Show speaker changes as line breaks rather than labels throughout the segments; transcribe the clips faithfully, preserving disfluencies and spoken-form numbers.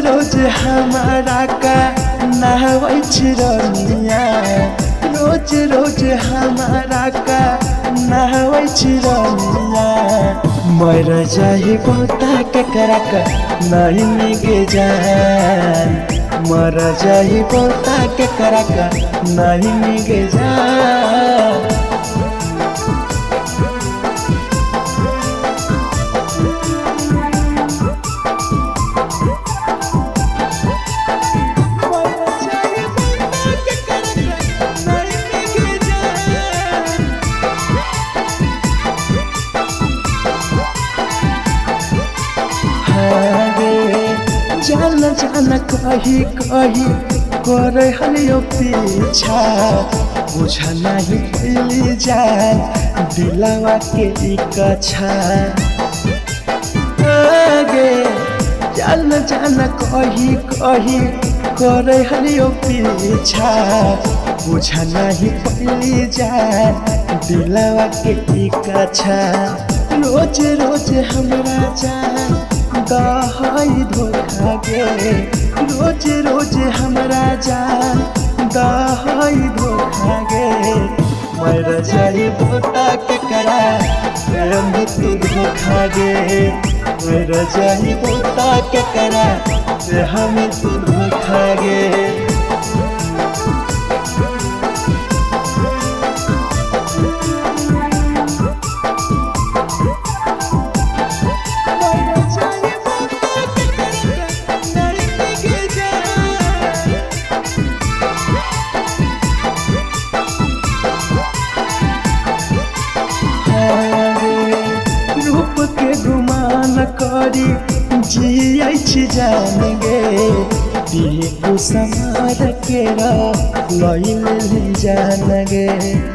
रोज हमारा का नहवै चिरनिया रोज रोज हमारा का नहवै चिरनिया मर जाहि बोता के करक नहीं निगे जान मर जाहि बोता के करक नहीं निगे जान जान जान कही कही करे हलियो पीछा बुझा नहीं पहली जान दिलावा के इच्छा आगे जान जान कही कही करे हलियो पीछा बुझा नहीं पहली जान दिलावा के इच्छा रोज रोज हमरा जान दहाई धोखा गे रोज रोज हमरा जान दहाई धोखा गे मर जाई बोता के करा हम तू धोखा गे मर जाई बोता के करा हम तू धोखा गे करी जी जान गे दिहे समार के लैल जान गे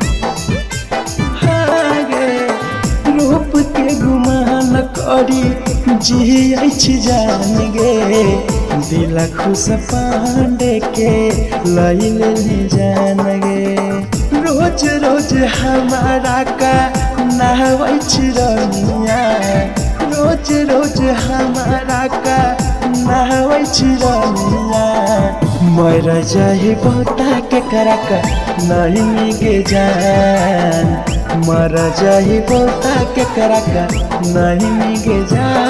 हाँ गे रूप के गुमान करी जी जान गे दिल खुश पांडे के लैल जान गे रोज रोज हमारा का नहवै चिरनिया रोज रोज हमारा का नहवै चिरनिया मर जाहि बोता के करक नहीं निगे जान मर जाहि बोता के करक नहीं निगे जान।